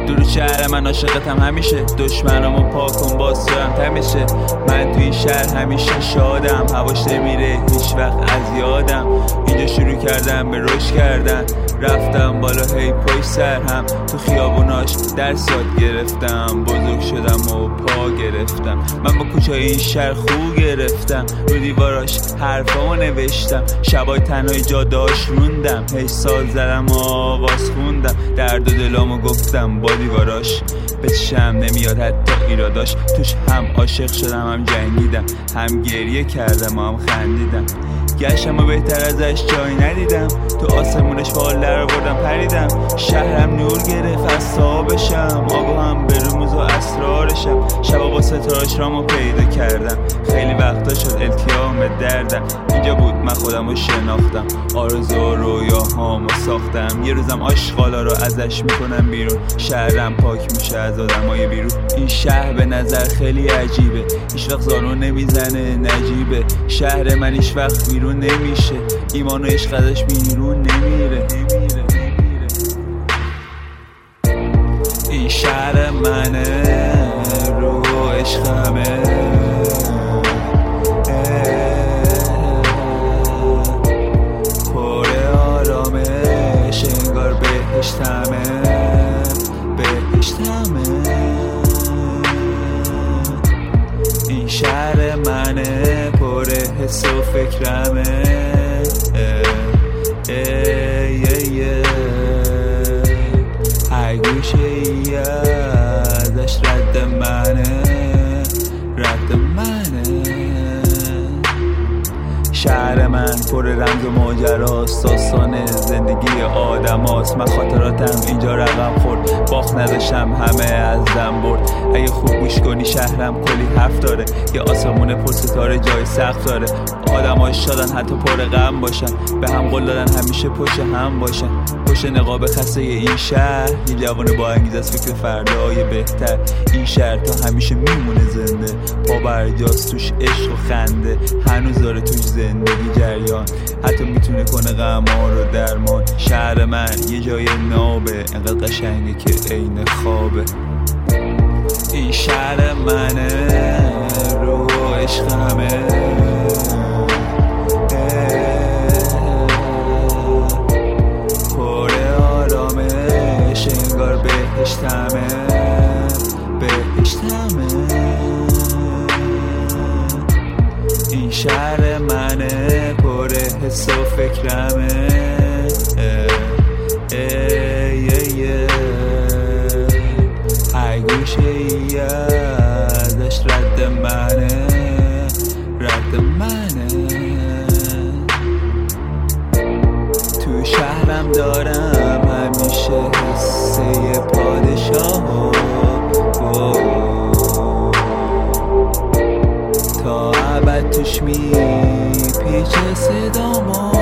درود شهر من عاشقتم همیشه، دشمنامو پاک کن باز سرم تمیشه. من توی این شهر همیشه شادم، هواش نمیره هیچ وقت از یادم. اینجا شروع کردم به رشد کردن، رفتم بالا هی پشت سر هم. تو خیابوناش درس یاد گرفتم، بزرگ شدم و پا گرفتم. من با کوچه‌های این شهر خو گرفتم، رو دیواراش حرفامو نوشتم. شبای تنهای جاده‌اش روندم، هی ساز زدم و آواز خوندم. درد و دلامو گفتم با دیواراش، به چشم نمیاد حتی ایراداش. توش هم عاشق شدم هم جنگیدم، هم گریه کردم و هم خندیدم. گشتم و بهتر ازش جایی ندیدم، تو آسمونش فال در آوردم پریدم. شهرم نور گرفت از صاحبشم، آگاهم به رموز و اسرارشم. شبا با ستاره‌اش رامو پیدا کردم، خیلی وقتا شد التیام دردم. اینجا بود من خودم رو شناختم، آرزو و رویاهامو ساختم. یه روزم آشغالا رو ازش میکنم بیرون، شهرم پاک میشه از آدمای بیرون. این شهر به نظر خیلی عجیبه، هیچ وقت زانو نمیزنه نجیبه. شهر من هیچ وقت بیرون نمیشه، ایمان و عشق ازش بیرون نمیره. این شهر منه، روح و عشقمه. پر آرامش انگار بهشتمه، بهشتمه. این شهر منه، پر حس و فکرمه. هر گوشه ای ازش رد منه، رد منه. شهر من پر رمز و ماجراست، داستان زندگی آدم هاست. من خاطراتم اینجا رقم خورد، باخت نداشتم همه از دم برد. اگه خوب گوش کنی شهرم کلی حرف داره، یه آسمون پر ستاره جای سقف داره. آدم‌هاش شادن حتی پر غم باشن، به هم قول دادن همیشه پشت هم باشن. پشت نقاب خسته این شهر یه جوان با انگیزه از فکر فردای بهتر. این شهر تا همیشه میمونه زنده، پا برجاست توش عشق و خنده. هنوز داره توش زندگی جریان، حتی میتونه کنه غم‌ها رو درمان. شهر من یه جای نابه، انقدر قشنگه که عین خوابه. این شهر منه، روح و عشقمه. پر آرامش انگار بهشتمه، بهشتمه. این شهر منه، پر حس و فکرمه. هر گوشه ای ازش رد منه، رد منه. تو شهرم دارم همیشه حسه پادشاه، تا ابد توش میپیچه صدامو.